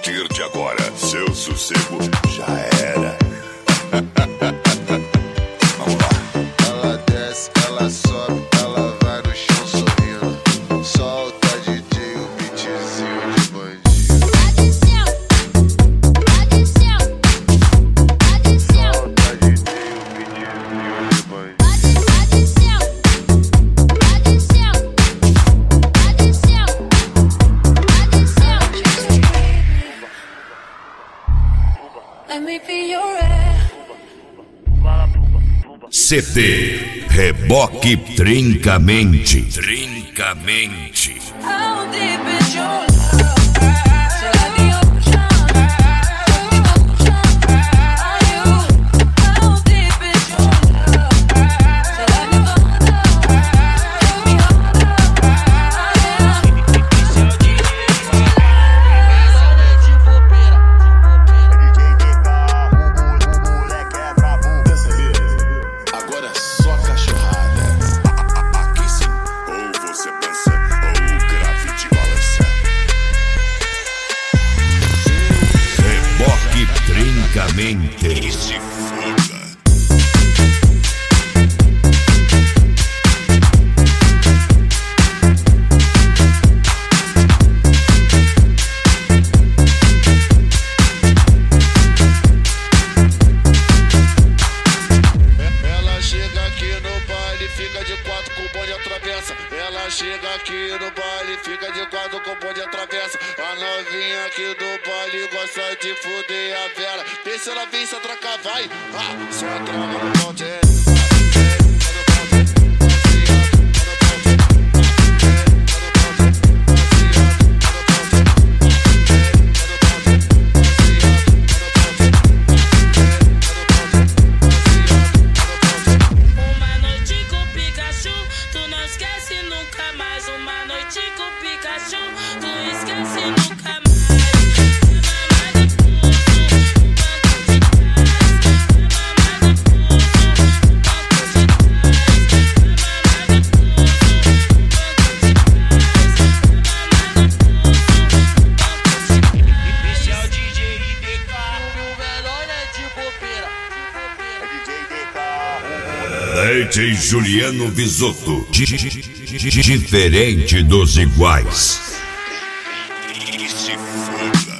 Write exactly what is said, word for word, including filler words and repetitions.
partir de agora, seu sossego já era. Vamos lá. Ela desce, ela sobe, ela vai no chão sorrindo. Solta D J, o beatzinho de bandido. Vai descendo, vai descendo, vai descendo. Solta D J, o beatzinho de bandido. Vai descendo, vai descendo, vai descendo, vai descendo. Let me be your air. C T Reboque Trincamente. Trincamente. How deep is your love? So let me ocean, ocean. Are you? How deep is your love? So let me fall down, let me hold up. Agora é só cachorrada. Aqui sim, ou você dança, ou o grave te balança. Reboque Trincamente. E se foda. Ela chega aqui no baile, fica de quatro com o bonde atravessa. Ela chega aqui no baile, fica de quatro com o bonde atravessa. A novinha aqui do baile gosta de fuder a vela. Vê se ela vem se atracar, vai. Ah, se atraca no bonde. Uma noite com Pikachu, tu não esquece nunca mais. Uma noite com Pikachu, tu esquece nunca mais. Esse é o D J I D K. O melhor é de bobeira. D J Juliano Visotto. Di- di- di- Diferente dos iguais. E se foda.